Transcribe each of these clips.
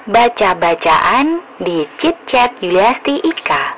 Baca-bacaan di Chit Chat Yuliasti Ika.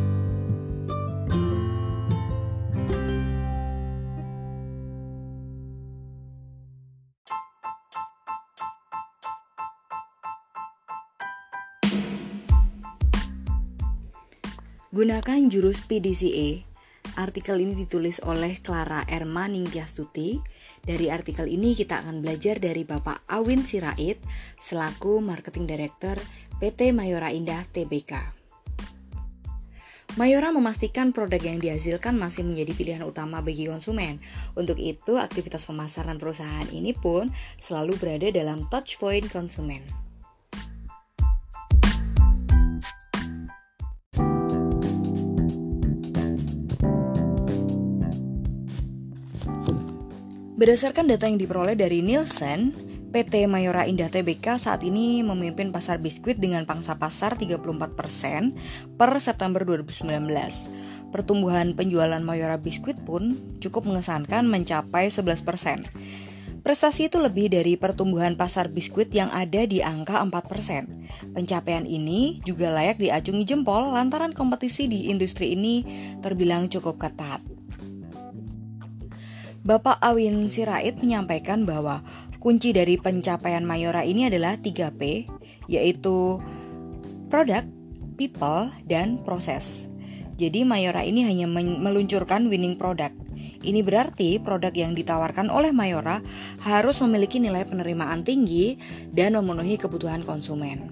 Gunakan jurus PDCA. Artikel ini ditulis oleh Clara Erma Ningtyas-Tuti. Dari artikel ini kita akan belajar dari Bapak Awin Sirait selaku Marketing Director PT Mayora Indah Tbk. Mayora memastikan produk yang dihasilkan masih menjadi pilihan utama bagi konsumen. Untuk itu, aktivitas pemasaran perusahaan ini pun selalu berada dalam touchpoint konsumen. Berdasarkan data yang diperoleh dari Nielsen, PT Mayora Indah Tbk saat ini memimpin pasar biskuit dengan pangsa pasar 34% per September 2019. Pertumbuhan penjualan Mayora biskuit pun cukup mengesankan mencapai 11%. Prestasi itu lebih dari pertumbuhan pasar biskuit yang ada di angka 4%. Pencapaian ini juga layak diacungi jempol lantaran kompetisi di industri ini terbilang cukup ketat. Bapak Awin Sirait menyampaikan bahwa kunci dari pencapaian Mayora ini adalah 3P, yaitu produk, people, dan proses. Jadi Mayora ini hanya meluncurkan winning product. Ini berarti produk yang ditawarkan oleh Mayora harus memiliki nilai penerimaan tinggi dan memenuhi kebutuhan konsumen.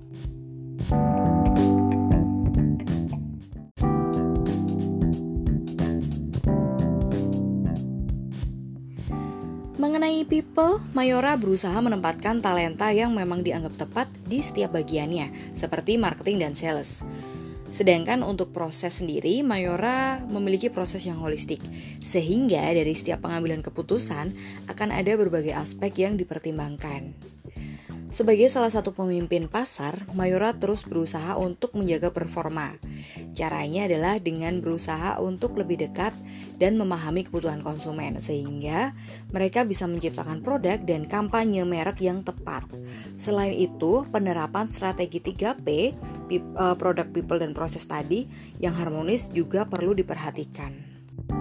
Mengenai people, Mayora berusaha menempatkan talenta yang memang dianggap tepat di setiap bagiannya, seperti marketing dan sales. Sedangkan untuk proses sendiri, Mayora memiliki proses yang holistik, sehingga dari setiap pengambilan keputusan akan ada berbagai aspek yang dipertimbangkan. Sebagai salah satu pemimpin pasar, Mayora terus berusaha untuk menjaga performa. Caranya adalah dengan berusaha untuk lebih dekat dan memahami kebutuhan konsumen, sehingga mereka bisa menciptakan produk dan kampanye merek yang tepat. Selain itu, penerapan strategi 3P, produk, people, dan proses tadi yang harmonis juga perlu diperhatikan.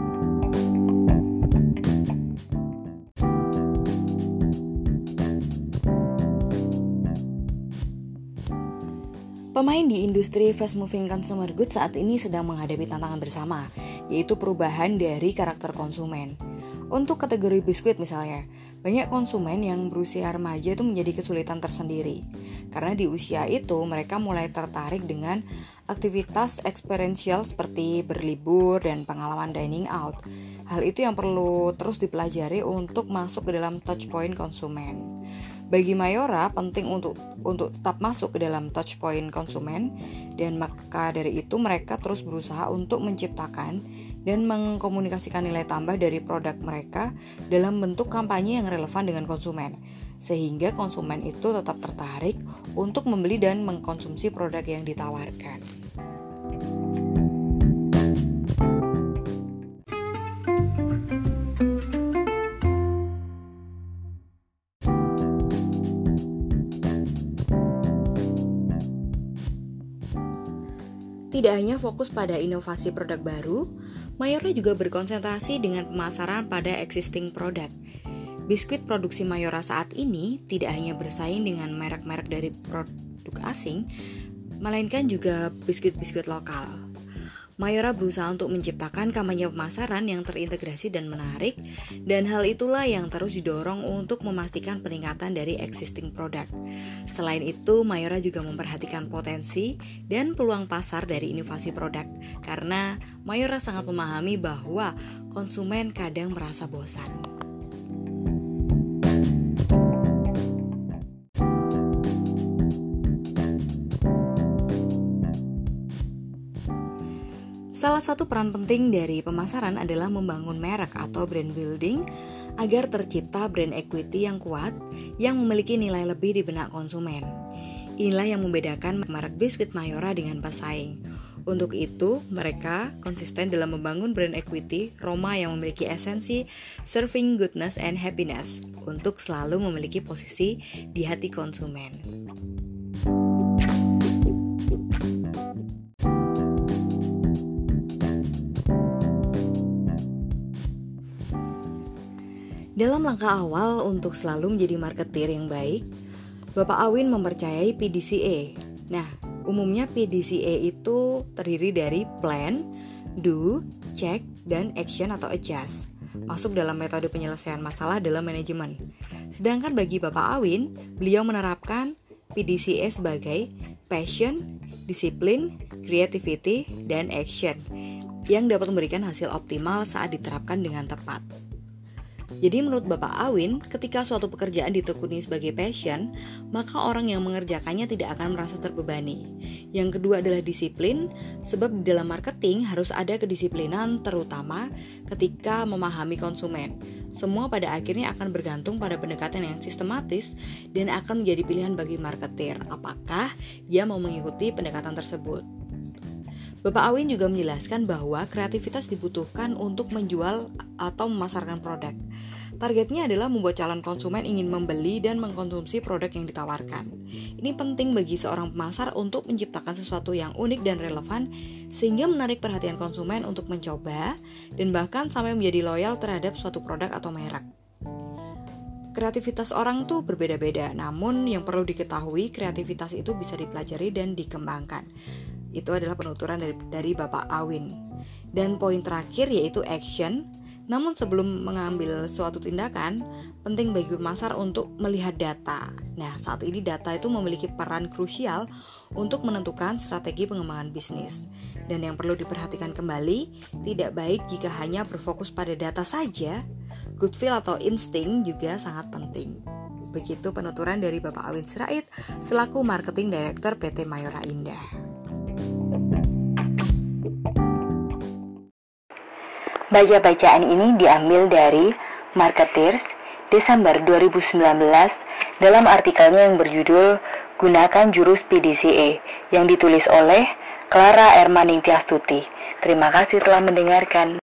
Pemain di industri fast moving consumer goods saat ini sedang menghadapi tantangan bersama, yaitu perubahan dari karakter konsumen. Untuk kategori biskuit misalnya, banyak konsumen yang berusia remaja itu menjadi kesulitan tersendiri. Karena di usia itu mereka mulai tertarik dengan aktivitas eksperiensial seperti berlibur dan pengalaman dining out. Hal itu yang perlu terus dipelajari untuk masuk ke dalam touchpoint konsumen. Bagi Mayora penting untuk tetap masuk ke dalam touchpoint konsumen, dan maka dari itu mereka terus berusaha untuk menciptakan dan mengkomunikasikan nilai tambah dari produk mereka dalam bentuk kampanye yang relevan dengan konsumen, sehingga konsumen itu tetap tertarik untuk membeli dan mengkonsumsi produk yang ditawarkan. Tidak hanya fokus pada inovasi produk baru, Mayora juga berkonsentrasi dengan pemasaran pada existing produk. Biskuit produksi Mayora saat ini tidak hanya bersaing dengan merek-merek dari produk asing, melainkan juga biskuit-biskuit lokal. Mayora berusaha untuk menciptakan kampanye pemasaran yang terintegrasi dan menarik, dan hal itulah yang terus didorong untuk memastikan peningkatan dari existing produk. Selain itu, Mayora juga memperhatikan potensi dan peluang pasar dari inovasi produk, karena Mayora sangat memahami bahwa konsumen kadang merasa bosan. Salah satu peran penting dari pemasaran adalah membangun merek atau brand building agar tercipta brand equity yang kuat yang memiliki nilai lebih di benak konsumen. Inilah yang membedakan merek biskuit Mayora dengan pesaing. Untuk itu, mereka konsisten dalam membangun brand equity Roma yang memiliki esensi serving goodness and happiness untuk selalu memiliki posisi di hati konsumen. Dalam langkah awal untuk selalu menjadi marketer yang baik, Bapak Awin mempercayai PDCA. Nah, umumnya PDCA itu terdiri dari plan, do, check, dan action atau adjust. Masuk dalam metode penyelesaian masalah dalam manajemen. Sedangkan bagi Bapak Awin, beliau menerapkan PDCA sebagai passion, disiplin, creativity, dan action yang dapat memberikan hasil optimal saat diterapkan dengan tepat. Jadi menurut Bapak Awin, ketika suatu pekerjaan ditekuni sebagai passion, maka orang yang mengerjakannya tidak akan merasa terbebani. Yang kedua adalah disiplin, sebab di dalam marketing harus ada kedisiplinan terutama ketika memahami konsumen. Semua pada akhirnya akan bergantung pada pendekatan yang sistematis dan akan menjadi pilihan bagi marketer apakah dia mau mengikuti pendekatan tersebut. Bapak Awin juga menjelaskan bahwa kreativitas dibutuhkan untuk menjual atau memasarkan produk. Targetnya adalah membuat calon konsumen ingin membeli dan mengkonsumsi produk yang ditawarkan. Ini penting bagi seorang pemasar untuk menciptakan sesuatu yang unik dan relevan sehingga menarik perhatian konsumen untuk mencoba dan bahkan sampai menjadi loyal terhadap suatu produk atau merek. Kreativitas orang tuh berbeda-beda, namun yang perlu diketahui kreativitas itu bisa dipelajari dan dikembangkan. Itu adalah penuturan dari Bapak Awin. Dan poin terakhir yaitu action. Namun sebelum mengambil suatu tindakan, penting bagi pemasar untuk melihat data. Nah, saat ini data itu memiliki peran krusial untuk menentukan strategi pengembangan bisnis. Dan yang perlu diperhatikan kembali, tidak baik jika hanya berfokus pada data saja. Good feel atau insting juga sangat penting. Begitu penuturan dari Bapak Awin Sirait selaku Marketing Director PT Mayora Indah. Baca-bacaan ini diambil dari Marketers Desember 2019 dalam artikelnya yang berjudul Gunakan Jurus PDCA yang ditulis oleh Clara Ermaningtyas Tuti. Terima kasih telah mendengarkan.